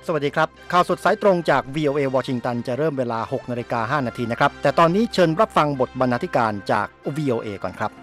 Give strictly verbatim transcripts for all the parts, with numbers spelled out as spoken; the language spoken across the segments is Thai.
สวัสดีครับข่าวสดสายตรงจาก วี โอ เอ วอชิงตันจะเริ่มเวลา หกนาฬิกาห้านาทีนะครับแต่ตอนนี้เชิญรับฟังบทบรรณาธิการจาก วี โอ เอ ก่อนครับ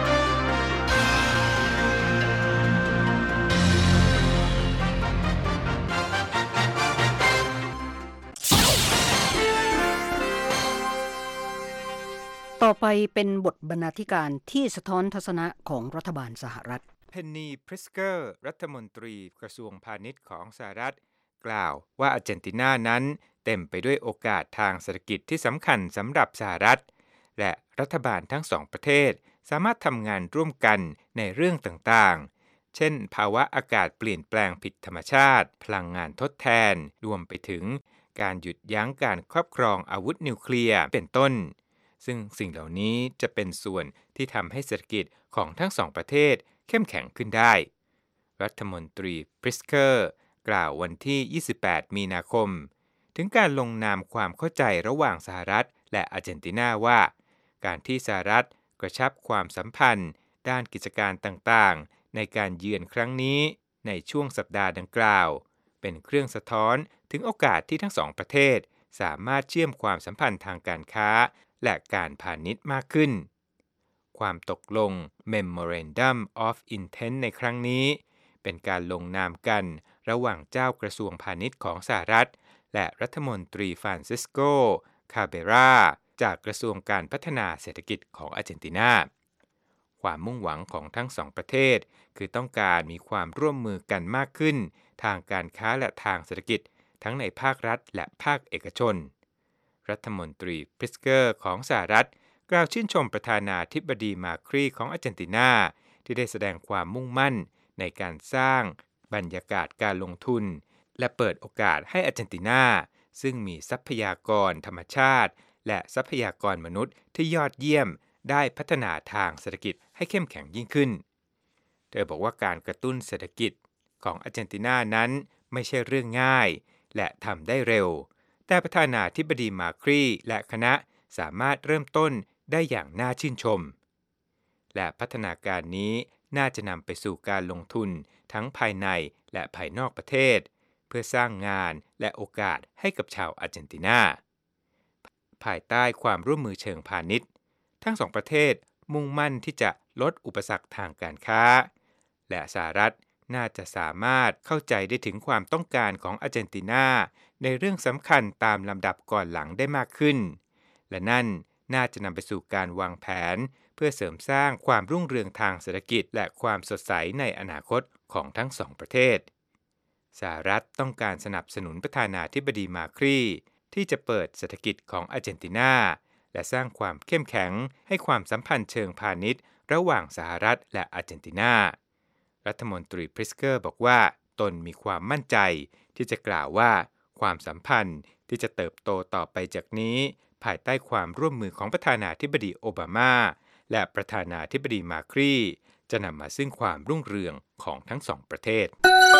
ต่อไปเป็นบทบรรณาธิการที่สะท้อนทัศนะของรัฐบาลสหรัฐเพนนีพริสเกอร์รัฐมนตรีกระทรวงพาณิชย์ของสหรัฐกล่าวว่าอาร์เจนตินานั้นเต็มไปด้วยโอกาสทางเศรษฐกิจที่สำคัญสำหรับสหรัฐและรัฐบาลทั้งสองประเทศสามารถทำงานร่วมกันในเรื่องต่างๆเช่นภาวะอากาศเปลี่ยนแปลงผิดธรรมชาติพลังงานทดแทนรวมไปถึงการหยุดยั้งการครอบครองอาวุธนิวเคลียร์เป็นต้นซึ่งสิ่งเหล่านี้จะเป็นส่วนที่ทำให้เศรษฐกิจของทั้งสองประเทศเข้มแข็งขึ้นได้รัฐมนตรีพริสเกอร์กล่าววันที่ยี่สิบแปดมีนาคมถึงการลงนามความเข้าใจระหว่างสหรัฐและอาร์เจนตินาว่าการที่สหรัฐกระชับความสัมพันธ์ด้านกิจการต่างๆในการเยือนครั้งนี้ในช่วงสัปดาห์ดังกล่าวเป็นเครื่องสะท้อนถึงโอกาสที่ทั้งสองประเทศสามารถเชื่อมความสัมพันธ์ทางการค้าและการพาณิชย์มากขึ้นความตกลง Memorandum of Intent ในครั้งนี้เป็นการลงนามกันระหว่างเจ้ากระทรวงพาณิชย์ของสหรัฐและรัฐมนตรีฟรานซิสโกคาเบราจากกระทรวงการพัฒนาเศรษฐกิจของอาร์เจนตินาความมุ่งหวังของทั้งสองประเทศคือต้องการมีความร่วมมือกันมากขึ้นทางการค้าและทางเศรษฐกิจทั้งในภาครัฐและภาคเอกชนรัฐมนตรีพริสเกอร์ของสหรัฐกล่าวชื่นชมประธานาธิบดีมาครีของอาร์เจนตินาที่ได้แสดงความมุ่งมั่นในการสร้างบรรยากาศการลงทุนและเปิดโอกาสให้อาร์เจนตินาซึ่งมีทรัพยากรธรรมชาติและทรัพยากรมนุษย์ที่ยอดเยี่ยมได้พัฒนาทางเศรษฐกิจให้เข้มแข็งยิ่งขึ้นเธอบอกว่าการกระตุ้นเศรษฐกิจของอาร์เจนตินานั้นไม่ใช่เรื่องง่ายและทำได้เร็วแต่ประธานาธิบดีมาครีและคณะสามารถเริ่มต้นได้อย่างน่าชื่นชมและพัฒนาการนี้น่าจะนำไปสู่การลงทุนทั้งภายในและภายนอกประเทศเพื่อสร้างงานและโอกาสให้กับชาวอาร์เจนตินาภายใต้ความร่วมมือเชิงพาณิชย์ทั้งสองประเทศมุ่งมั่นที่จะลดอุปสรรคทางการค้าและสหรัฐน่าจะสามารถเข้าใจได้ถึงความต้องการของอาร์เจนตินาในเรื่องสำคัญตามลำดับก่อนหลังได้มากขึ้นและนั่นน่าจะนำไปสู่การวางแผนเพื่อเสริมสร้างความรุ่งเรืองทางเศรษฐกิจและความสดใสในอนาคตของทั้งสองประเทศสหรัฐต้องการสนับสนุนประธานาธิบดีมาครีที่จะเปิดเศรษฐกิจของอาร์เจนตินาและสร้างความเข้มแข็งให้ความสัมพันธ์เชิงพาณิชย์ระหว่างสหรัฐและอาร์เจนตินารัฐมนตรีพริสเกอร์บอกว่าตนมีความมั่นใจที่จะกล่าวว่าความสัมพันธ์ที่จะเติบโตต่อไปจากนี้ภายใต้ความร่วมมือของประธานาธิบดีโอบามาและประธานาธิบดีมาครีจะนำมาซึ่งความรุ่งเรืองของทั้งสองประเทศ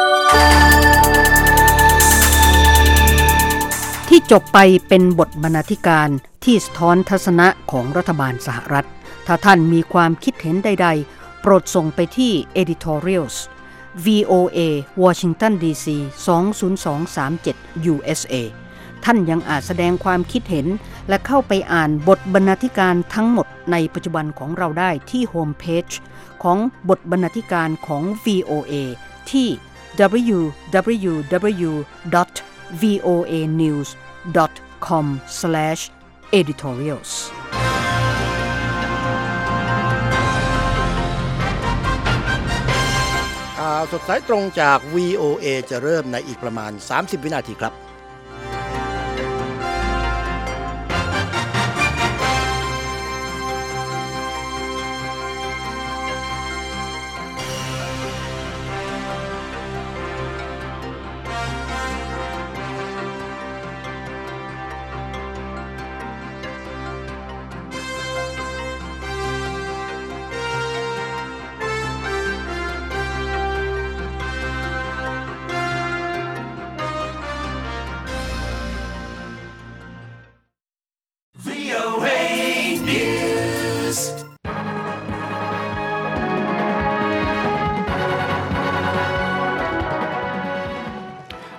ที่จบไปเป็นบทบรรณาธิการที่สะท้อนทัศนะของรัฐบาลสหรัฐถ้าท่านมีความคิดเห็นใดๆโปรดส่งไปที่ editorials วี โอ เอ Washington ดี ซี สอง ศูนย์ สอง สาม เจ็ด ยู เอส เอ ท่านยังอาจแสดงความคิดเห็นและเข้าไปอ่านบทบรรณาธิการทั้งหมดในปัจจุบันของเราได้ที่โฮมเพจของบทบรรณาธิการของ วี โอ เอ ที่ ดับเบิลยู ดับเบิลยู ดับเบิลยู ดอท วี โอ เอ นิวส์ ดอท คอม สแลช เอดิทอเรียลส์ข่าวสดสายตรงจาก วี โอ เอ จะเริ่มในอีกประมาณสามสิบวินาทีครับ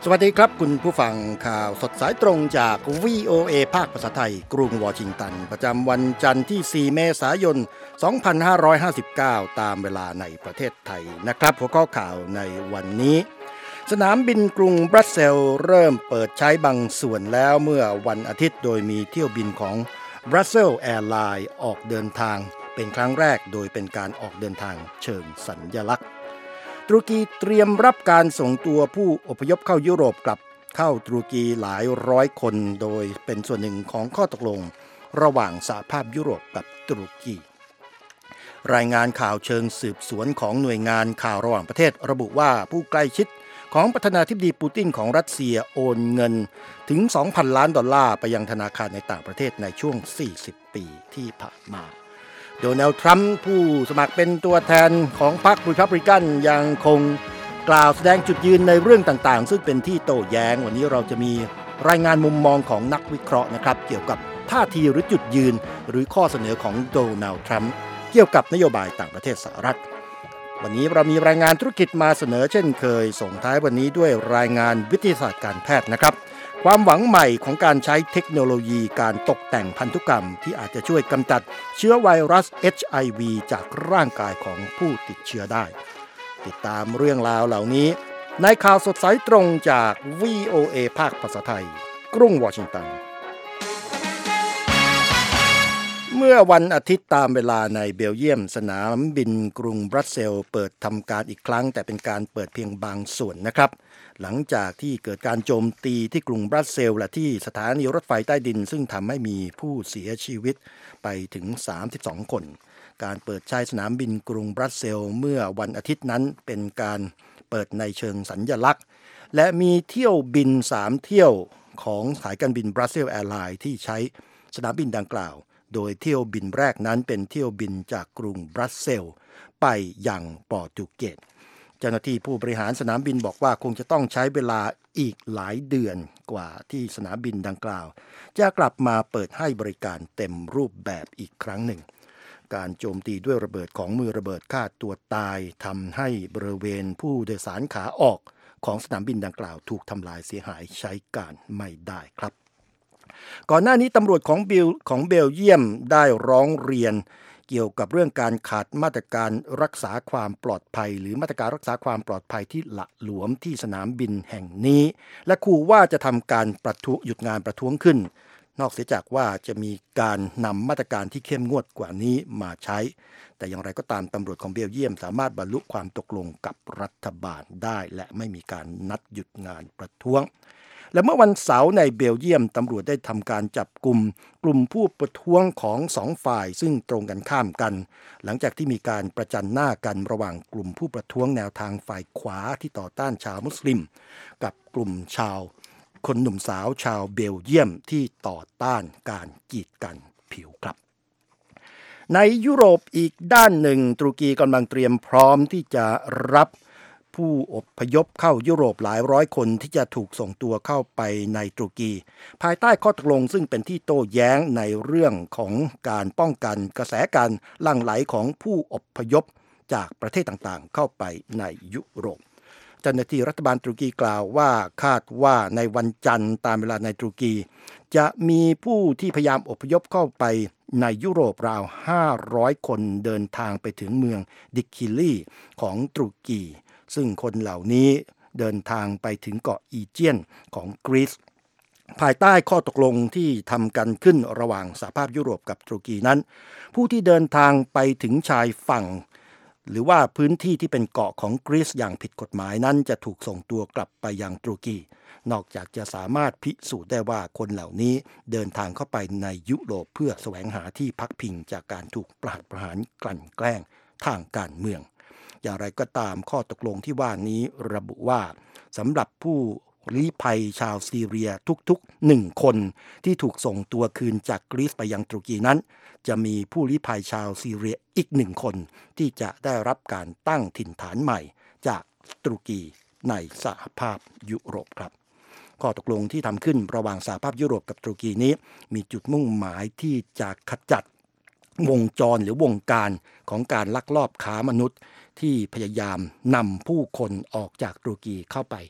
วัสดีครับคุณผู้ฟังข่าวสดสายตรงจาก วี โอ เอ ภาคภาษาไทยกรุงวอชิงตันประจำวันจันทร์ที่ สี่ เมษายน สองพันห้าร้อยห้าสิบเก้า ตามเวลาในประเทศไทยนะครับหัวข้อข่าวในวันนี้สนามบินกรุงบรัสเซลส์เริ่มเปิดใช้บางส่วนแล้วเมื่อวันอาทิตย์โดยมีเที่ยวบินของ Brussels Airlines ออกเดินทางเป็นครั้งแรกโดยเป็นการออกเดินทางเชิงสัญลักษณ์ตุรกีเตรียมรับการส่งตัวผู้อพยพเข้ายุโรปกลับเข้าตุรกีหลายร้อยคนโดยเป็นส่วนหนึ่งของข้อตกลงระหว่างสหภาพยุโรปกับตุรกีรายงานข่าวเชิงสืบสวนของหน่วยงานข่าวระหว่างประเทศระบุว่าผู้ใกล้ชิดของประธานาธิบดีปูตินของรัสเซียโอนเงินถึง สองพัน ล้านดอลลาร์ไปยังธนาคารในต่างประเทศในช่วง สี่สิบ ปีที่ผ่านมาโดนัลด์ทรัมป์ผู้สมัครเป็นตัวแทนของพรรครีพับลิกันยังคงกล่าวแสดงจุดยืนในเรื่องต่างๆซึ่งเป็นที่โต้แย้งวันนี้เราจะมีรายงานมุมมองของนักวิเคราะห์นะครับเกี่ยวกับท่าทีหรือจุดยืนหรือข้อเสนอของโดนัลด์ทรัมป์เกี่ยวกับนโยบายต่างประเทศสหรัฐวันนี้เรามีรายงานธุรกิจมาเสนอเช่นเคยส่งท้ายวันนี้ด้วยรายงานวิทยาศาสตร์การแพทย์นะครับความหวังใหม่ของการใช้เทคโนโลยีการตกแต่งพันธุกรรมที่อาจจะช่วยกำจัดเชื้อไวรัส เอช ไอ วี จากร่างกายของผู้ติดเชื้อได้ติดตามเรื่องราวเหล่านี้ในข่าวสดสายตรงจาก วี โอ เอ ภาคภาษาไทยกรุงวอชิงตันเมื่อวันอาทิตย์ตามเวลาในเบลเยียมสนามบินกรุงบรัสเซลส์เปิดทำการอีกครั้งแต่เป็นการเปิดเพียงบางส่วนนะครับหลังจากที่เกิดการโจมตีที่กรุงบรัสเซลส์และที่สถานีรถไฟใต้ดินซึ่งทำให้มีผู้เสียชีวิตไปถึงสามสิบสองคนการเปิดใช้สนามบินกรุงบรัสเซลส์เมื่อวันอาทิตย์นั้นเป็นการเปิดในเชิงสัญลักษณ์และมีเที่ยวบินสามเที่ยวของสายการบิน Brussels Airlines ที่ใช้สนามบินดังกล่าวโดยเที่ยวบินแรกนั้นเป็นเที่ยวบินจากกรุงบรัสเซลส์ไปยังโปรตุเกสเจ้าหน้าที่ผู้บริหารสนามบินบอกว่าคงจะต้องใช้เวลาอีกหลายเดือนกว่าที่สนามบินดังกล่าวจะกลับมาเปิดให้บริการเต็มรูปแบบอีกครั้งหนึ่งการโจมตีด้วยระเบิดของมือระเบิดฆ่าตัวตายทำให้บริเวณผู้โดยสารขาออกของสนามบินดังกล่าวถูกทำลายเสียหายใช้การไม่ได้ครับก่อนหน้านี้ตำรวจของเบลของเบลเยียมได้ร้องเรียนเกี่ยวกับเรื่องการขาดมาตรการรักษาความปลอดภัยหรือมาตรการรักษาความปลอดภัยที่หละหลวมที่สนามบินแห่งนี้และขู่ว่าจะทำการประท้วงหยุดงานประท้วงขึ้นนอกเสียจากว่าจะมีการนำมาตรการที่เข้มงวดกว่านี้มาใช้แต่อย่างไรก็ตามตำรวจของเบลเยียมสามารถบรรลุความตกลงกับรัฐบาลได้และไม่มีการนัดหยุดงานประท้วงและเมื่อวันเสาร์ในเบลเยียมตำรวจได้ทำการจับกลุ่มกลุ่มผู้ประท้วงของสองฝ่ายซึ่งตรงกันข้ามกันหลังจากที่มีการประจันหน้ากันระหว่างกลุ่มผู้ประท้วงแนวทางฝ่ายขวาที่ต่อต้านชาวมุสลิมกับกลุ่มชาวคนหนุ่มสาวชาวเบลเยียมที่ต่อต้านการกีดกันผิวครับในยุโรปอีกด้านหนึ่งตุรกีกำลังเตรียมพร้อมที่จะรับผู้อพยพเข้ายุโรปหลายร้อยคนที่จะถูกส่งตัวเข้าไปในตุรกีภายใต้ข้อตกลงซึ่งเป็นที่โต้แย้งในเรื่องของการป้องกันกระแสการหลั่งไหลของผู้อพยพจากประเทศต่างๆเข้าไปในยุโรปเจ้าหน้าที่รัฐบาลตุรกีกล่าวว่าคาดว่าในวันจันทร์ตามเวลาในตุรกีจะมีผู้ที่พยายามอพยพเข้าไปในยุโรปราวห้าร้อยคนเดินทางไปถึงเมืองดิคิลีของตุรกีซึ่งคนเหล่านี้เดินทางไปถึงเกาะอีเจียนของกรีซภายใต้ข้อตกลงที่ทำกันขึ้นระหว่างสหภาพยุโรปกับตุรกีนั้นผู้ที่เดินทางไปถึงชายฝั่งหรือว่าพื้นที่ที่เป็นเกาะของกรีซอย่างผิดกฎหมายนั้นจะถูกส่งตัวกลับไปยังตุรกีนอกจากจะสามารถพิสูจน์ได้ว่าคนเหล่านี้เดินทางเข้าไปในยุโรปเพื่อแสวงหาที่พักพิงจากการถูกประหารกลั่นแกล้งทางการเมืองอย่างไรก็ตามข้อตกลงที่ว่านี้ระบุว่าสำหรับผู้ลี้ภัยชาวซีเรียทุกๆหนึ่งคนที่ถูกส่งตัวคืนจากกรีซไปยังตุรกีนั้นจะมีผู้ลี้ภัยชาวซีเรียอีกหนึ่งคนที่จะได้รับการตั้งถิ่นฐานใหม่จากตุรกีในสหภาพยุโรปครับข้อตกลงที่ทำขึ้นระหว่างสหภาพยุโรปกับตุรกีนี้มีจุดมุ่งหมายที่จะขจัดวงจรหรือวงการของการลักลอบค้ามนุษย์ที่พยายามนำผู้คนออกจากตุรกีเข้าไป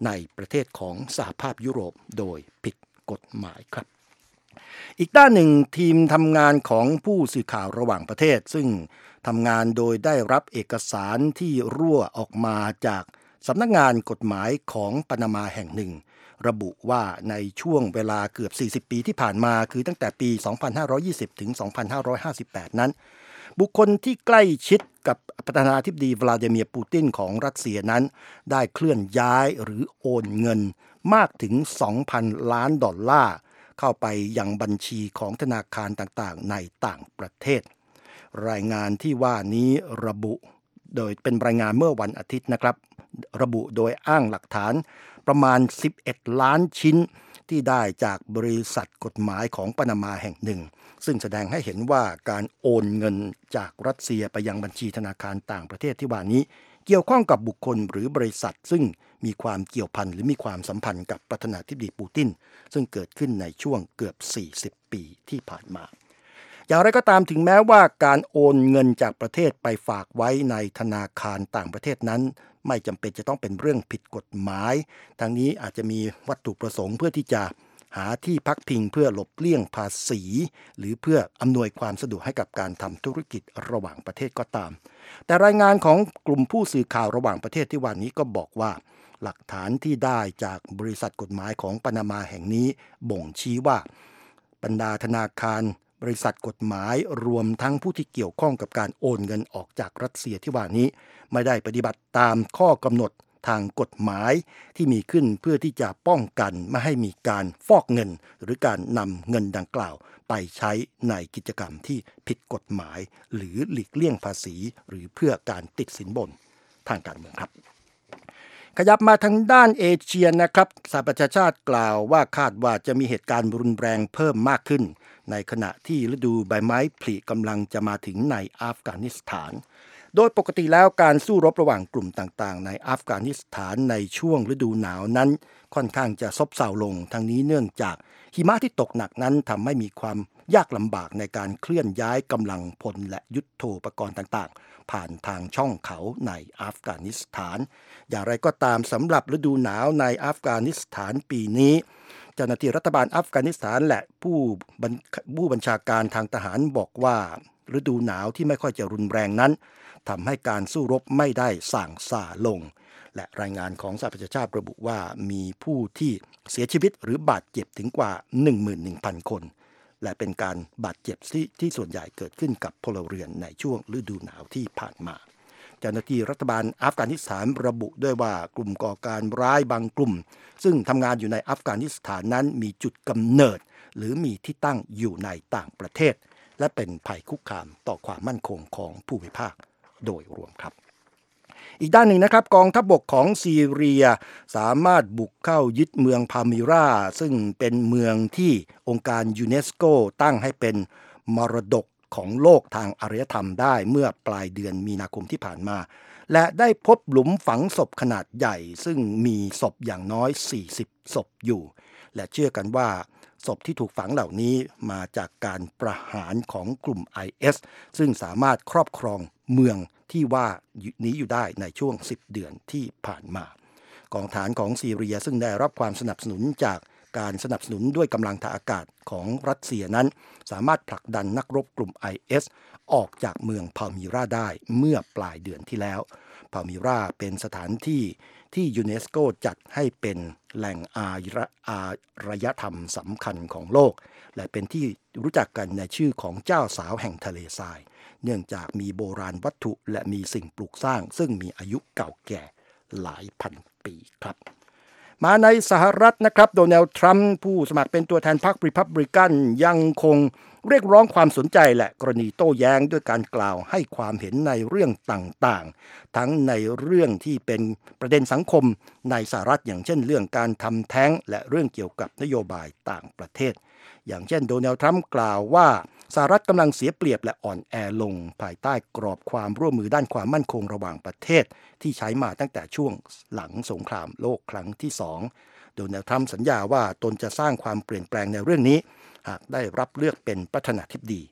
ในประเทศของสหภาพยุโรปโดยผิดกฎหมายครับอีกด้านหนึ่งทีมทำงานของผู้สื่อข่าวระหว่างประเทศซึ่งทำงานโดยได้รับเอกสารที่รั่วออกมาจากสำนักงานกฎหมายของปานามาแห่งหนึ่งระบุว่าในช่วงเวลาเกือบสี่สิบปีที่ผ่านมาคือตั้งแต่ปีสองพันห้าร้อยยี่สิบถึงสองพันห้าร้อยห้าสิบแปดนั้นบุคคลที่ใกล้ชิดกับประธานาธิบดีวลาดิเมียร์ปูตินของรัสเซียนั้นได้เคลื่อนย้ายหรือโอนเงินมากถึง สองพัน ล้านดอลลาร์เข้าไปยังบัญชีของธนาคารต่างๆในต่างประเทศรายงานที่ว่านี้ระบุโดยเป็นรายงานเมื่อวันอาทิตย์นะครับระบุโดยอ้างหลักฐานประมาณสิบเอ็ดล้านชิ้นที่ได้จากบริษัทกฎหมายของปานามาแห่งหนึ่งซึ่งแสดงให้เห็นว่าการโอนเงินจากรัสเซียไปยังบัญชีธนาคารต่างประเทศที่ว่านี้เกี่ยวข้องกับบุคคลหรือบริษัทซึ่งมีความเกี่ยวพันหรือมีความสัมพันธ์กับประธานาธิบดีปูตินซึ่งเกิดขึ้นในช่วงเกือบสี่สิบปีที่ผ่านมาอย่างไรก็ตามถึงแม้ว่าการโอนเงินจากประเทศไปฝากไว้ในธนาคารต่างประเทศนั้นไม่จำเป็นจะต้องเป็นเรื่องผิดกฎหมายทั้งนี้อาจจะมีวัตถุประสงค์เพื่อที่จะหาที่พักพิงเพื่อหลบเลี่ยงภาษีหรือเพื่ออำนวยความสะดวกให้กับการทำธุรกิจระหว่างประเทศก็ตามแต่รายงานของกลุ่มผู้สื่อข่าวระหว่างประเทศที่ว่านี้ก็บอกว่าหลักฐานที่ได้จากบริษัทกฎหมายของปานามาแห่งนี้บ่งชี้ว่าบรรดาธนาคารบริษัทกฎหมายรวมทั้งผู้ที่เกี่ยวข้องกับการโอนเงินออกจากรัสเซียที่ว่านี้ไม่ได้ปฏิบัติตามข้อกำหนดทางกฎหมายที่มีขึ้นเพื่อที่จะป้องกันไม่ให้มีการฟอกเงินหรือการนำเงินดังกล่าวไปใช้ในกิจกรรมที่ผิดกฎหมายหรือหลีกเลี่ยงภาษีหรือเพื่อการติดสินบนทางการเมืองครับขยับมาทางด้านเอเชียนะครับสหประชาชาติกล่าวว่าคาดว่าจะมีเหตุการณ์รุนแรงเพิ่มมากขึ้นในขณะที่ฤดูใบไม้ผลิกำลังจะมาถึงในอัฟกานิสถานโดยปกติแล้วการสู้รบระหว่างกลุ่มต่างๆในอัฟกานิสถานในช่วงฤดูหนาวนั้นค่อนข้างจะซบเซาลงทั้งนี้เนื่องจากหิมะที่ตกหนักนั้นทำให้มีความยากลำบากในการเคลื่อนย้ายกำลังพลและยุทโธปกรณ์ต่างๆผ่านทางช่องเขาในอัฟกานิสถานอย่างไรก็ตามสำหรับฤดูหนาวในอัฟกานิสถานปีนี้เจ้าหน้าที่รัฐบาลอัฟกานิสถานและผู้ผู้บัญชาการทางทหารบอกว่าฤดูหนาวที่ไม่ค่อยจะรุนแรงนั้นทำให้การสู้รบไม่ได้ส่างส่าลงและรายงานของสหประชาชาติระบุว่ามีผู้ที่เสียชีวิตหรือบาดเจ็บถึงกว่า หนึ่งหมื่นหนึ่งพัน คนและเป็นการบาดเจ็บที่ที่ส่วนใหญ่เกิดขึ้นกับพลเรือนในช่วงฤดูหนาวที่ผ่านมาเจ้าหน้าที่รัฐบาลอัฟกานิสถานระบุด้วยว่ากลุ่มก่อการร้ายบางกลุ่มซึ่งทำงานอยู่ในอัฟกานิสถานนั้นมีจุดกำเนิดหรือมีที่ตั้งอยู่ในต่างประเทศและเป็นภัยคุกคามต่อความมั่นคงของภูมิภาคโดยรวมครับอีกด้านหนึ่งนะครับกองทัพบกของซีเรียสามารถบุกเข้ายึดเมืองพามิราซึ่งเป็นเมืองที่องค์การยูเนสโกตั้งให้เป็นมรดกของโลกทางอารยธรรมได้เมื่อปลายเดือนมีนาคมที่ผ่านมาและได้พบหลุมฝังศพขนาดใหญ่ซึ่งมีศพอย่างน้อยสี่สิบศพอยู่และเชื่อกันว่าศพที่ถูกฝังเหล่านี้มาจากการประหารของกลุ่ม ไอ เอส ซึ่งสามารถครอบครองเมืองที่ว่านี้อยู่ได้ในช่วงสิบเดือนที่ผ่านมากองฐานของซีเรียซึ่งได้รับความสนับสนุนจากการสนับสนุนด้วยกำลังทางอากาศของรัสเซียนั้นสามารถผลักดันนักรบกลุ่ม ไอ เอส ออกจากเมืองพามิราได้เมื่อปลายเดือนที่แล้วพามิราเป็นสถานที่ที่ยูเนสโกจัดให้เป็นแหล่งอารยธรรมสำคัญของโลกและเป็นที่รู้จักกันในชื่อของเจ้าสาวแห่งทะเลทรายเนื่องจากมีโบราณวัตถุและมีสิ่งปลูกสร้างซึ่งมีอายุเก่าแก่หลายพันปีครับมาในสหรัฐนะครับโดนัลด์ทรัมป์ผู้สมัครเป็นตัวแทนพรรครีพับลิกันยังคงเรียกร้องความสนใจและกรณีโต้แย้งด้วยการกล่าวให้ความเห็นในเรื่องต่างๆทั้งในเรื่องที่เป็นประเด็นสังคมในสหรัฐอย่างเช่นเรื่องการทำแท้งและเรื่องเกี่ยวกับนโยบายต่างประเทศอย่างเช่นโดนัลด์ทรัมป์กล่าวว่าสหรัฐกำลังเสียเปรียบและอ่อนแอลงภายใต้กรอบความร่วมมือด้านความมั่นคงระหว่างประเทศที่ใช้มาตั้งแต่ช่วงหลังสงครามโลกครั้งที่สองโดนัลด์ทรัมป์สัญญาว่าตนจะสร้างความเปลี่ยนแปลงในเรื่องนี้หากได้รับเลือกเป็นประธานาธิบดี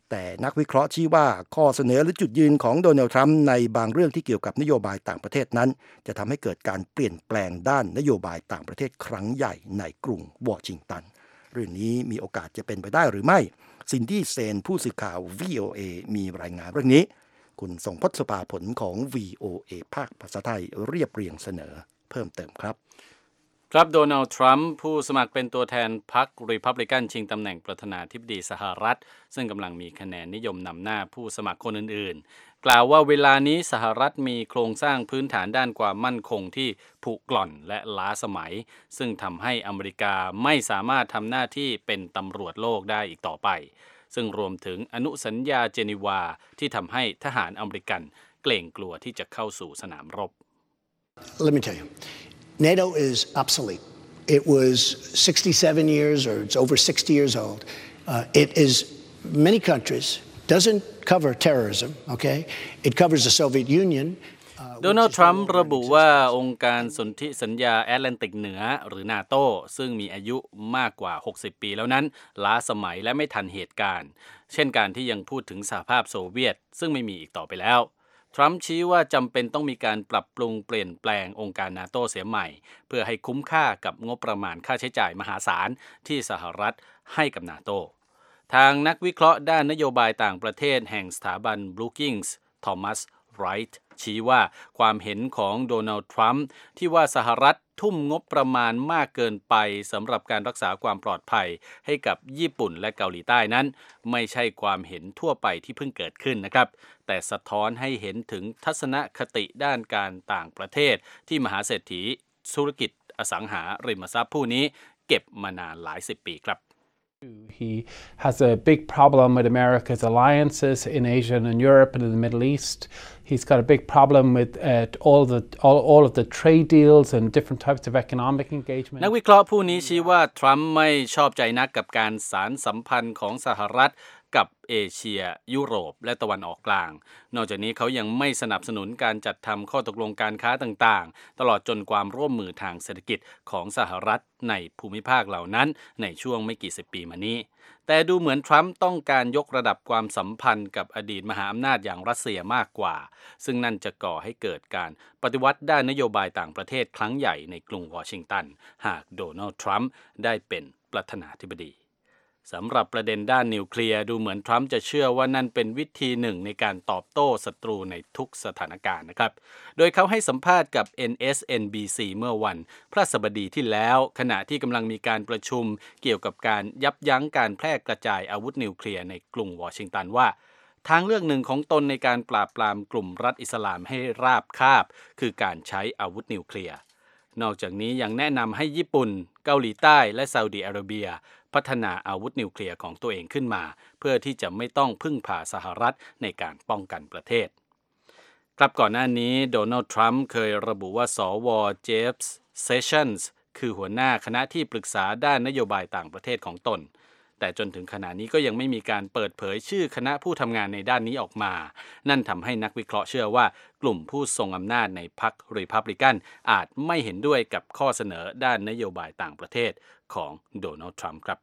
แต่นักวิเคราะห์ชี้ว่าข้อเสนอหรือจุดยืนของโดนัลด์ทรัมป์ในบางเรื่องที่เกี่ยวกับนโยบายต่างประเทศนั้นจะทำให้เกิดการเปลี่ยนแปลงด้านนโยบายต่างประเทศครั้งใหญ่ในกรุงวอชิงตันเรื่องนี้มีโอกาสจะเป็นไปได้หรือไม่ซินดี้เซนผู้สื่อข่าว วี โอ เอ มีรายงานเรื่องนี้คุณทรงพจน์สุภาผลของ วี โอ เอ ภาคภาษาไทยเรียบเรียงเสนอเพิ่มเติมครับครับโดนัลด์ทรัมป์ผู้สมัครเป็นตัวแทนพรรครีพับลิกันชิงตำแหน่งประธานาธิบดีสหรัฐซึ่งกำลังมีคะแนนนิยมนำหน้าผู้สมัครคนอื่นๆกล่าวว่าเวลานี้สหรัฐมีโครงสร้างพื้นฐานด้านความมั่นคงที่ผุกร่อนและล้าสมัยซึ่งทำให้อเมริกาไม่สามารถทำหน้าที่เป็นตำรวจโลกได้อีกต่อไปซึ่งรวมถึงอนุสัญญาเจนีวาที่ทำให้ทหารอเมริกันเกรงกลัวที่จะเข้าสู่สนามรบ Let me tell you, NATO is obsolete. It was sixty-seven years, or it's over sixty years old. Uh, it is many countries, doesn't cover terrorism, okay? It covers the Soviet Union. โดนัลด์ทรัมป์ระบุว่าองค์การสนธิสัญญาแอตแลนติกเหนือหรือนาโตซึ่งมีอายุมากกว่าหกสิบปีแล้วนั้นล้าสมัยและไม่ทันเหตุการณ์เช่นการที่ยังพูดถึงสหภาพโซเวียตซึ่งไม่มีอีกต่อไปแล้วทรัมป์ชี้ว่าจำเป็นต้องมีการปรับปรุงเปลี่ยนแปลงองค์การนาโตเสียใหม่เพื่อให้คุ้มค่ากับงบประมาณค่าใช้จ่ายมหาศาลที่สหรัฐให้กับนาโตทางนักวิเคราะห์ด้านนโยบายต่างประเทศแห่งสถาบัน Brookings ทอมัสไรท์ชี้ว่าความเห็นของโดนัลด์ทรัมป์ที่ว่าสหรัฐทุ่มงบประมาณมากเกินไปสำหรับการรักษาความปลอดภัยให้กับญี่ปุ่นและเกาหลีใต้นั้นไม่ใช่ความเห็นทั่วไปที่เพิ่งเกิดขึ้นนะครับแต่สะท้อนให้เห็นถึงทัศนคติด้านการต่างประเทศที่มหาเศรษฐีธุรกิจอสังหาริมทรัพย์ผู้นี้เก็บมานานหลายสิบปีครับ He has a big problem with America's alliances in Asia and in Europe and in the Middle East. He's got a big problem with uh, all the all, all of the trade deals and different types of economic engagement. นักวิเคราะห์ผู้นี้ชี้ว่าทรัมป์ไม่ชอบใจนักกับการสานสัมพันธ์ของสหรัฐกับเอเชียยุโรปและตะวันออกกลางนอกจากนี้เขายังไม่สนับสนุนการจัดทำข้อตกลงการค้าต่างๆตลอดจนความร่วมมือทางเศรษฐกิจของสหรัฐในภูมิภาคเหล่านั้นในช่วงไม่กี่สิบปีมานี้แต่ดูเหมือนทรัมป์ต้องการยกระดับความสัมพันธ์กับอดีตมหาอำนาจอย่างรัสเซียมากกว่าซึ่งนั่นจะก่อให้เกิดการปฏิวัติด้านนโยบายต่างประเทศครั้งใหญ่ในกรุงวอชิงตันหากโดนัลด์ทรัมป์ได้เป็นประธานาธิบดีสำหรับประเด็นด้านนิวเคลียร์ดูเหมือนทรัมป์จะเชื่อว่านั่นเป็นวิธีหนึ่งในการตอบโต้ศัตรูในทุกสถานการณ์นะครับโดยเขาให้สัมภาษณ์กับ เอ็น เอส เอ็น บี ซี เมื่อวันพฤหัสบดีที่แล้วขณะที่กำลังมีการประชุมเกี่ยวกับการยับยั้งการแพร่กระจายอาวุธนิวเคลียร์ในกรุงวอชิงตันว่าทางเลือกหนึ่งของตนในการปราบปรามกลุ่มรัฐอิสลามให้ราบคาบคือการใช้อาวุธนิวเคลียร์นอกจากนี้ยังแนะนำให้ญี่ปุ่นเกาหลีใต้และซาอุดิอาระเบียพัฒนาอาวุธนิวเคลียร์ของตัวเองขึ้นมาเพื่อที่จะไม่ต้องพึ่งพาสหรัฐในการป้องกันประเทศครับก่อนหน้านี้โดนัลด์ทรัมป์เคยระบุว่าสวเจฟส์เซสชั่นส์คือหัวหน้าคณะที่ปรึกษาด้านนโยบายต่างประเทศของตนแต่จนถึงขณะนี้ก็ยังไม่มีการเปิดเผยชื่อคณะผู้ทำงานในด้านนี้ออกมานั่นทำให้นักวิเคราะห์เชื่อว่ากลุ่มผู้ทรงอำนาจในพรรครีพับลิกันอาจไม่เห็นด้วยกับข้อเสนอด้านนโยบายต่างประเทศของโดนัลด์ทรัมป์ครับ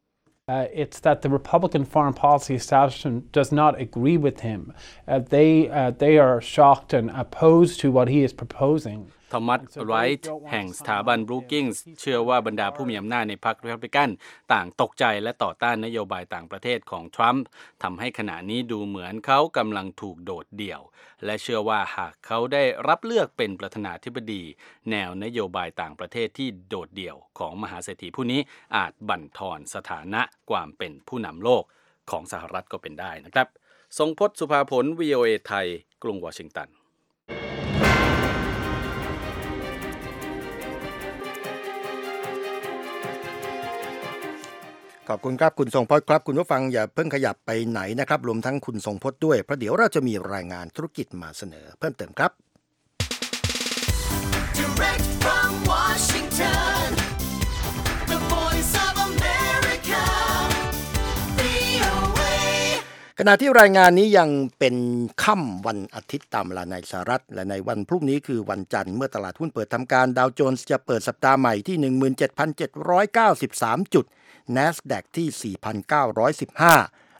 Uh, it's that the Republican foreign policy establishment does not agree with him. Uh, they, uh, they are shocked and opposed to what he is proposing. ทอมัสไรท์แห่งสถาบัน Brookings เชื่อว่าบรรดาผู้มีอำนาจในพรรครีพับลิกันต่างตกใจและต่อต้านนโยบายต่างประเทศของทรัมป์ทำให้ขณะนี้ดูเหมือนเขากำลังถูกโดดเดี่ยวและเชื่อว่าหากเขาได้รับเลือกเป็นประธานาธิบดีแนวนโยบายต่างประเทศที่โดดเดี่ยวของมหาเศรษฐีผู้นี้อาจบั่นทอนสถานะความเป็นผู้นำโลกของสหรัฐก็เป็นได้นะครับทรงพจน์สุภาผล วี โอ เอ ไทยกรุงวอชิงตันขอบคุณครับคุณทรงพจน์ครับคุณผู้ฟังอย่าเพิ่งขยับไปไหนนะครับรวมทั้งคุณทรงพจน์ด้วยเพราะเดี๋ยวเราจะมีรายงานธุรกิจมาเสนอเพิ่มเติมครับ Direct from Washington, the voice of America, วี โอ เอ ขณะที่รายงานนี้ยังเป็นค่ำวันอาทิตย์ตามเวลาในสหรัฐและในวันพรุ่งนี้คือวันจันทร์เมื่อตลาดหุ้นเปิดทำการดาวโจนส์จะเปิดสัปดาห์ใหม่ที่ หนึ่งหมื่นเจ็ดพันเจ็ดร้อยเก้าสิบสาม จุดNASDAQ ที่ สี่พันเก้าร้อยสิบห้า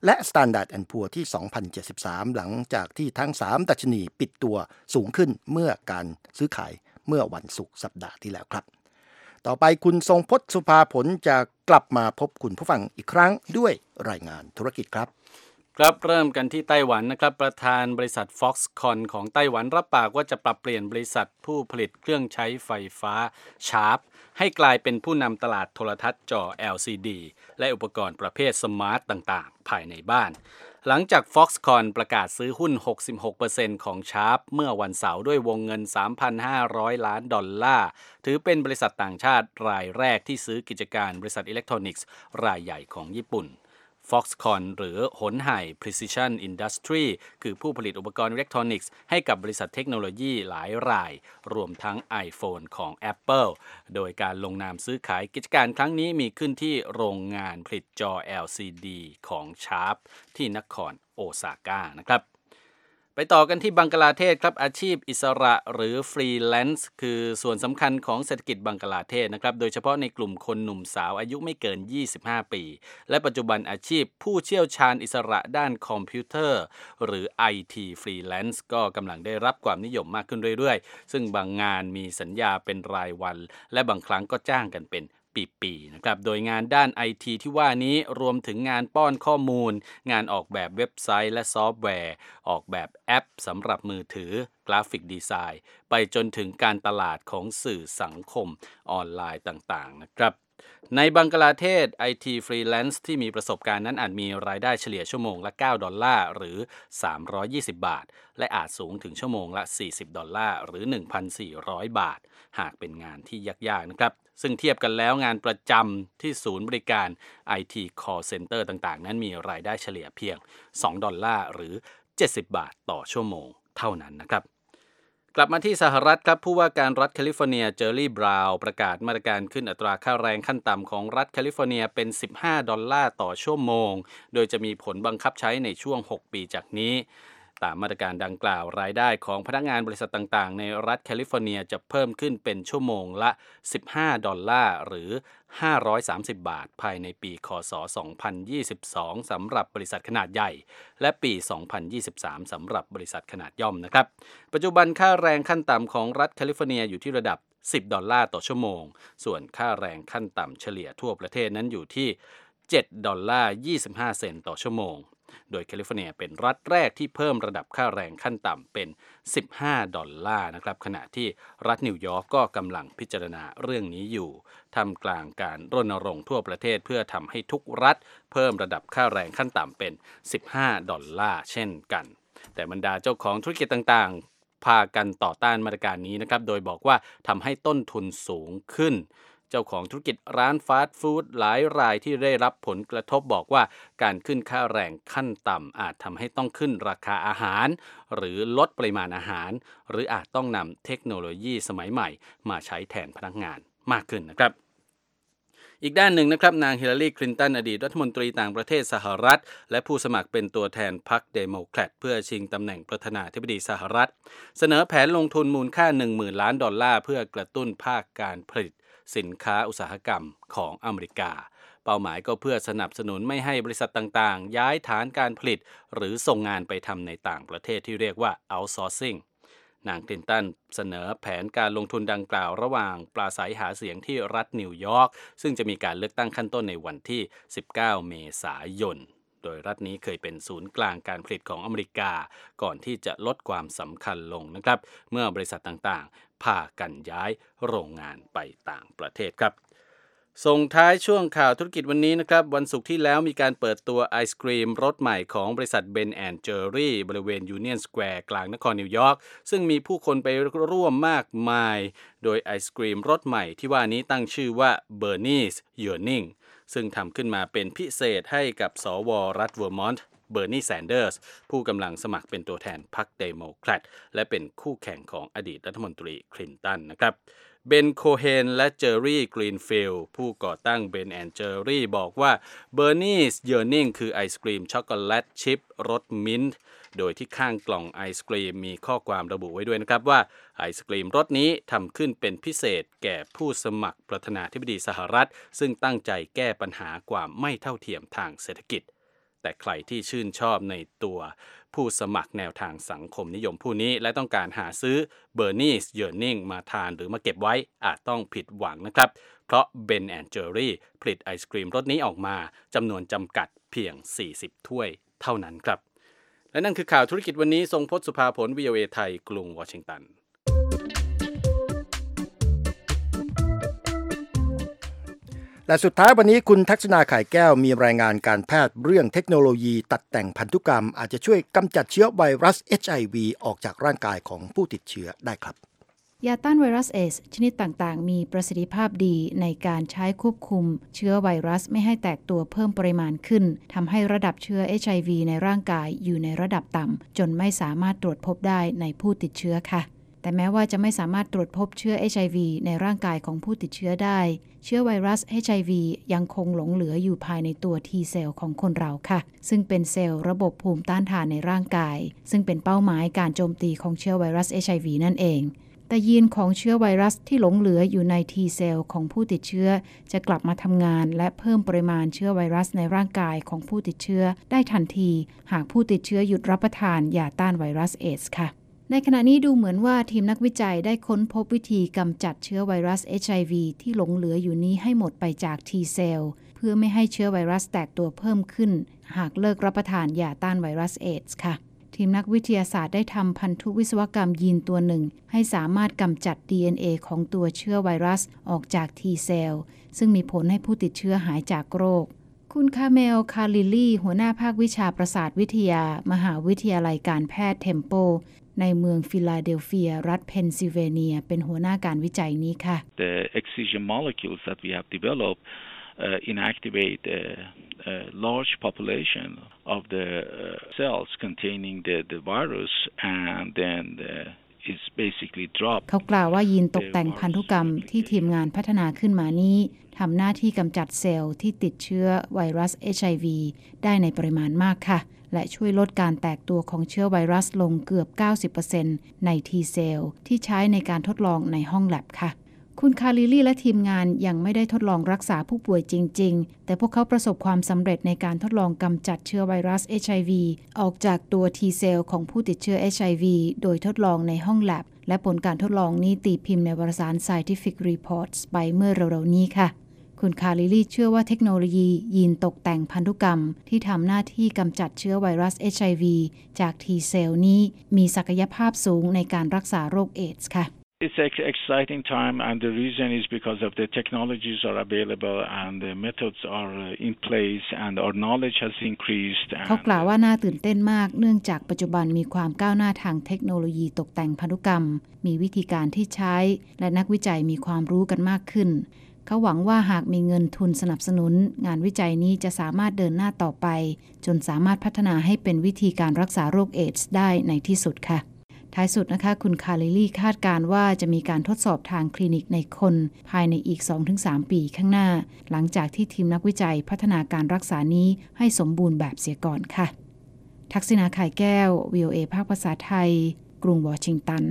และ Standard แอนด์ Poor's ที่ สองพันเจ็ดสิบสาม หลังจากที่ทั้งสามดัชนีปิดตัวสูงขึ้นเมื่อการซื้อขายเมื่อวันศุกร์สัปดาห์ที่แล้วครับต่อไปคุณทรงพจน์สุภาผลจะกลับมาพบคุณผู้ฟังอีกครั้งด้วยรายงานธุรกิจครับครับเริ่มกันที่ไต้หวันนะครับประธานบริษัท Foxconn ของไต้หวันรับปากว่าจะปรับเปลี่ยนบริษัทผู้ผลิตเครื่องใช้ไฟฟ้า Sharp ให้กลายเป็นผู้นำตลาดโทรทัศน์จอ แอล ซี ดี และอุปกรณ์ประเภทสมาร์ตต่างๆภายในบ้านหลังจาก Foxconn ประกาศซื้อหุ้น หกสิบหกเปอร์เซ็นต์ ของ Sharp เมื่อวันเสาร์ด้วยวงเงิน สามพันห้าร้อย ล้านดอลลาร์ถือเป็นบริษัทต่างชาติรายแรกที่ซื้อกิจการบริษัทอิเล็กทรอนิกส์รายใหญ่ของญี่ปุ่นFoxconn หรือหนไห่ Precision Industry คือผู้ผลิตอุปกรณ์อิเล็กทรอนิกส์ให้กับบริษัทเทคโนโลยีหลายรายรวมทั้ง iPhone ของ Apple โดยการลงนามซื้อขายกิจการครั้งนี้มีขึ้นที่โรงงานผลิตจอ แอล ซี ดี ของ Sharp ที่นครโอซาก้านะครับไปต่อกันที่บังกลาเทศครับอาชีพอิสระหรือฟรีแลนซ์คือส่วนสำคัญของเศรษฐกิจบังกลาเทศนะครับโดยเฉพาะในกลุ่มคนหนุ่มสาวอายุไม่เกินยี่สิบห้าปีและปัจจุบันอาชีพผู้เชี่ยวชาญอิสระด้านคอมพิวเตอร์หรือ ไอ ที ฟรีแลนซ์ก็กำลังได้รับความนิยมมากขึ้นเรื่อยๆซึ่งบางงานมีสัญญาเป็นรายวันและบางครั้งก็จ้างกันเป็นปีๆนะครับโดยงานด้าน ไอ ที ที่ว่านี้รวมถึงงานป้อนข้อมูลงานออกแบบเว็บไซต์และซอฟต์แวร์ออกแบบแอปสำหรับมือถือกราฟิกดีไซน์ไปจนถึงการตลาดของสื่อสังคมออนไลน์ต่างๆนะครับในบังกลาเทศ ไอ ที ฟรีแลนซ์ที่มีประสบการณ์นั้นอาจมีรายได้เฉลี่ยชั่วโมงละเก้าดอลลาร์หรือสามร้อยยี่สิบบาทและอาจสูงถึงชั่วโมงละสี่สิบดอลลาร์หรือ หนึ่งพันสี่ร้อย บาทหากเป็นงานที่ยากๆนะครับซึ่งเทียบกันแล้วงานประจำที่ศูนย์บริการ ไอ ที Call Center ต่างๆนั้นมีรายได้เฉลี่ยเพียงสองดอลลาร์หรือเจ็ดสิบบาทต่อชั่วโมงเท่านั้นนะครับกลับมาที่สหรัฐครับผู้ว่าการรัฐแคลิฟอร์เนียเจอร์รี่บราวน์ประกาศมาตรการขึ้นอัตราค่าแรงขั้นต่ำของรัฐแคลิฟอร์เนียเป็นสิบห้าดอลลาร์ต่อชั่วโมงโดยจะมีผลบังคับใช้ในช่วงหกปีจากนี้ตามมาตรการดังกล่าวรายได้ของพนักงานบริษัทต่างๆในรัฐแคลิฟอร์เนียจะเพิ่มขึ้นเป็นชั่วโมงละสิบห้าดอลลาร์หรือห้าร้อยสามสิบบาทภายในปีค.ศ. สองพันยี่สิบสองสำหรับบริษัทขนาดใหญ่และปีสองพันยี่สิบสามสำหรับบริษัทขนาดย่อมนะครับปัจจุบันค่าแรงขั้นต่ำของรัฐแคลิฟอร์เนียอยู่ที่ระดับสิบดอลลาร์ต่อชั่วโมงส่วนค่าแรงขั้นต่ำเฉลี่ยทั่วประเทศนั้นอยู่ที่เจ็ดดอลลาร์ยี่สิบห้าเซนต์ต่อชั่วโมงโดยแคลิฟอร์เนียเป็นรัฐแรกที่เพิ่มระดับค่าแรงขั้นต่ำเป็นสิบห้าดอลลาร์นะครับขณะที่รัฐนิวยอร์กก็กำลังพิจารณาเรื่องนี้อยู่ท่ามกลางการรณรงค์ทั่วประเทศเพื่อทำให้ทุกรัฐเพิ่มระดับค่าแรงขั้นต่ำเป็นสิบห้าดอลลาร์เช่นกันแต่บรรดาเจ้าของธุรกิจต่างๆพากันต่อต้านมาตรการนี้นะครับโดยบอกว่าทำให้ต้นทุนสูงขึ้นเจ้าของธุรกิจร้านฟาสต์ฟู้ดหลายรายที่ได้รับผลกระทบบอกว่าการขึ้นค่าแรงขั้นต่ำอาจทำให้ต้องขึ้นราคาอาหารหรือลดปริมาณอาหารหรืออาจต้องนำเทคโนโลยีสมัยใหม่มาใช้แทนพนักงานมากขึ้นนะครับอีกด้านหนึ่งนะครับนางฮิลลารีคลินตันอดีตรัฐมนตรีต่างประเทศสหรัฐและผู้สมัครเป็นตัวแทนพรรคเดโมแครตเพื่อชิงตำแหน่งประธานาธิบดีสหรัฐเสนอแผนลงทุนมูลค่า หนึ่งหมื่น ล้านดอลลาร์เพื่อกระตุ้นภาคการผลิตสินค้าอุตสาหกรรมของอเมริกาเป้าหมายก็เพื่อสนับสนุนไม่ให้บริษัทต่างๆย้ายฐานการผลิตหรือส่งงานไปทำในต่างประเทศที่เรียกว่า outsourcing นางคลินตันเสนอแผนการลงทุนดังกล่าวระหว่างปราศัยหาเสียงที่รัฐนิวยอร์กซึ่งจะมีการเลือกตั้งขั้นต้นในวันที่สิบเก้าเมษายนโดยรัฐนี้เคยเป็นศูนย์กลางการผลิตของอเมริกาก่อนที่จะลดความสำคัญลงนะครับเมื่อบริษัทต่างๆพากันย้ายโรงงานไปต่างประเทศครับส่งท้ายช่วงข่าวธุรกิจวันนี้นะครับวันศุกร์ที่แล้วมีการเปิดตัวไอศกรีมรสใหม่ของบริษัท Ben แอนด์ Jerry บริเวณ Union Square กลางนครนิวยอร์กซึ่งมีผู้คนไปร่วมมากมายโดยไอศกรีมรสใหม่ที่ว่านี้ตั้งชื่อว่า Bernie's Yearning ซึ่งทำขึ้นมาเป็นพิเศษให้กับสวรัฐเวอร์มอนต์เบอร์นีแซนเดอร์สผู้กำลังสมัครเป็นตัวแทนพรรคเดโมแครตและเป็นคู่แข่งของอดีตรัฐมนตรีคลินตันนะครับเบนโคเฮนและเจอร์รี่กรีนฟิลด์ผู้ก่อตั้ง Ben แอนด์ Jerry บอกว่า Bernie's Yearning คือไอศกรีมช็อกโกแลตชิพรสมิ้นท์โดยที่ข้างกล่องไอศกรีมมีข้อความระบุไว้ด้วยนะครับว่าไอศกรีมรสนี้ทำขึ้นเป็นพิเศษแก่ผู้สมัครประธานาธิบดีสหรัฐซึ่งตั้งใจแก้ปัญหาความไม่เท่าเทียมทางเศรษฐกิจแต่ใครที่ชื่นชอบในตัวผู้สมัครแนวทางสังคมนิยมผู้นี้และต้องการหาซื้อเบอร์นีสเยอร์นิงมาทานหรือมาเก็บไว้อาจต้องผิดหวังนะครับเพราะ Ben แอนด์ Jerry ผลิตไอศกรีมรสนี้ออกมาจำนวนจำกัดเพียงสี่สิบถ้วยเท่านั้นครับและนั่นคือข่าวธุรกิจวันนี้ทรงพจน์สุภาผล วี โอ เอ ไทยกรุงวอชิงตันและสุดท้ายวันนี้คุณทักษณาข่ายแก้วมีรายงานการแพทย์เรื่องเทคโนโลยีตัดแต่งพันธุกรรมอาจจะช่วยกำจัดเชื้อไวรัส เอช ไอ วี ออกจากร่างกายของผู้ติดเชื้อได้ครับยาต้านไวรัสเอดส์ชนิดต่างๆมีประสิทธิภาพดีในการใช้ควบคุมเชื้อไวรัสไม่ให้แตกตัวเพิ่มปริมาณขึ้นทำให้ระดับเชื้อ เอช ไอ วี ในร่างกายอยู่ในระดับต่ำจนไม่สามารถตรวจพบได้ในผู้ติดเชื้อค่ะแต่แม้ว่าจะไม่สามารถตรวจพบเชื้อ เอช ไอ วี ในร่างกายของผู้ติดเชื้อได้เชื้อไวรัส เอช ไอ วี ยังคงหลงเหลืออยู่ภายในตัว T เซลล์ของคนเราค่ะซึ่งเป็นเซลล์ระบบภูมิต้านทานในร่างกายซึ่งเป็นเป้าหมายการโจมตีของเชื้อไวรัส เอช ไอ วี นั่นเองแต่ยีนของเชื้อไวรัสที่หลงเหลืออยู่ใน T เซลล์ของผู้ติดเชื้อจะกลับมาทำงานและเพิ่มปริมาณเชื้อไวรัสในร่างกายของผู้ติดเชื้อได้ทันทีหากผู้ติดเชื้อหยุดรับประทานยาต้านไวรัสเอดส์ค่ะในขณะนี้ดูเหมือนว่าทีมนักวิจัยได้ค้นพบวิธีกำจัดเชื้อไวรัส เอช ไอ วี ที่หลงเหลืออยู่นี้ให้หมดไปจาก T เซลล์เพื่อไม่ให้เชื้อไวรัสแตกตัวเพิ่มขึ้นหากเลิกรับประทานยาต้านไวรัสเอดส์ค่ะทีมนักวิทยาศาสตร์ได้ทำพันธุวิศวกรรมยีนตัวหนึ่งให้สามารถกำจัด ดี เอ็น เอ ของตัวเชื้อไวรัสออกจาก T เซลล์ซึ่งมีผลให้ผู้ติดเชื้อหายจากโรคคุณคาเมล คาลิลี่หัวหน้าภาควิชาประสาทวิทยามหาวิทยาลัยการแพทย์เทมโปในเมืองฟิลาเดลเฟียรัฐเพนซิลเวเนียเป็นหัวหน้าการวิจัยนี้ค่ะ The excision molecules that we have developed uh, inactivate a, a large population of the uh, cells containing the, the virus and then the, it's basically drop เขากล่าวว่ายีนตกแต่งพันธุกรรมที่ทีมงานพัฒนาขึ้นมานี้ทำหน้าที่กำจัดเซลล์ที่ติดเชื้อไวรัส เอช ไอ วี ได้ในปริมาณมากค่ะและช่วยลดการแตกตัวของเชื้อไวรัสลงเกือบ เก้าสิบเปอร์เซ็นต์ ใน T เซลล์ที่ใช้ในการทดลองในห้องแลบค่ะคุณคาลิลี่และทีมงานยังไม่ได้ทดลองรักษาผู้ป่วยจริงๆแต่พวกเขาประสบความสำเร็จในการทดลองกำจัดเชื้อไวรัส เอช ไอ วี ออกจากตัว T เซลล์ของผู้ติดเชื้อ เอช ไอ วี โดยทดลองในห้องแลบและผลการทดลองนี้ตีพิมพ์ในวารสาร Scientific Reports ไปเมื่อเร็วๆนี้ค่ะคุณคาลิลี่เชื่อว่าเทคโนโลยียีนตกแต่งพันธุกรรมที่ทำหน้าที่กำจัดเชื้อไวรัส เอช ไอ วี จาก T เซลล์นี้มีศักยภาพสูงในการรักษาโรคเอดส์ค่ะ It's an exciting time and the reason is because of the technologies are available and the methods are in place and our knowledge has increased เขากล่าวว่าน่าตื่นเต้นมากเนื่องจากปัจจุบันมีความก้าวหน้าทางเทคโนโลยีตกแต่งพันธุกรรมมีวิธีการที่ใช้และนักวิจัยมีความรู้กันมากขึ้นเขาหวังว่าหากมีเงินทุนสนับสนุนงานวิจัยนี้จะสามารถเดินหน้าต่อไปจนสามารถพัฒนาให้เป็นวิธีการรักษาโรคเอดส์ได้ในที่สุดค่ะท้ายสุดนะคะคุณคาลิลี่คาดการว่าจะมีการทดสอบทางคลินิกในคนภายในอีก สองถึงสาม ปีข้างหน้าหลังจากที่ทีมนักวิจัยพัฒนาการรักษานี้ให้สมบูรณ์แบบเสียก่อนค่ะทักษิณา ข่ายแก้ว วี โอ เอ ภาคภาษาไทยกรุงวอชิงตัน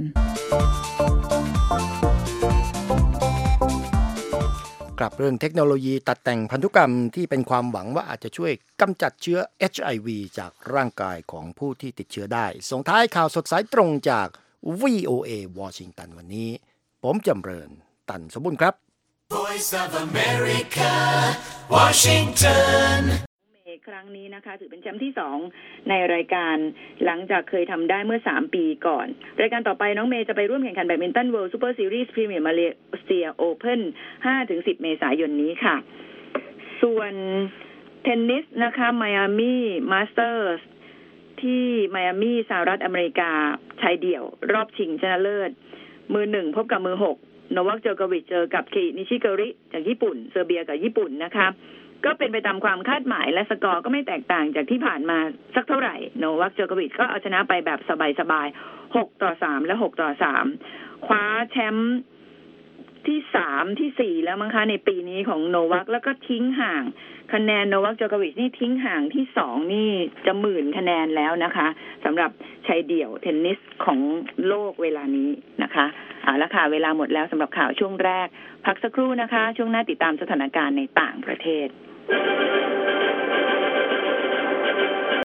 กลับเรื่องเทคโนโลยีตัดแต่งพันธุกรรมที่เป็นความหวังว่าอาจจะช่วยกำจัดเชื้อ เอช ไอ วี จากร่างกายของผู้ที่ติดเชื้อได้ส่งท้ายข่าวสดสายตรงจาก วี โอ เอ วอชิงตันวันนี้ผมจำเริญตันสมบูรณ์ครับ Voice of America Washington ครั้งนี้นะคะถือเป็นแชมป์ที่สองในรายการหลังจากเคยทำได้เมื่อสามปีก่อนรายการต่อไปน้องเมย์จะไปร่วมแข่งขันแบดมินตัน World Super Series Premier Malaysia Open ห้าถึงสิบ เมษายนนี้ค่ะส่วนเทนนิสนะคะ Miami Masters ที่ไมอามี่สหรัฐอเมริกาชายเดี่ยวรอบชิงชนะเลิศมือหนึ่งพบกับมือหกโนวัค โจโควิชเจอกับคินิชิโกริจากญี่ปุ่นเซอร์เบียกับญี่ปุ่นนะคะก็เป็นไปตามความคาดหมายและสกอร์ก็ไม่แตกต่างจากที่ผ่านมาสักเท่าไหร่โนวัค โจโควิชก็เอาชนะไปแบบสบายๆหกต่อสามและหกต่อสามคว้าแชมป์ที่สามที่สี่แล้วมั้งคะในปีนี้ของโนวัคแล้วก็ทิ้งห่างคะแนนโนวัค โจโควิชนี่ทิ้งห่างที่สองนี่จะหมื่นคะแนนแล้วนะคะสำหรับชายเดี่ยวเทนนิสของโลกเวลานี้นะคะเอาละค่ะเวลาหมดแล้วสำหรับข่าวช่วงแรกพักสักครู่นะคะช่วงหน้าติดตามสถานการณ์ในต่างประเทศ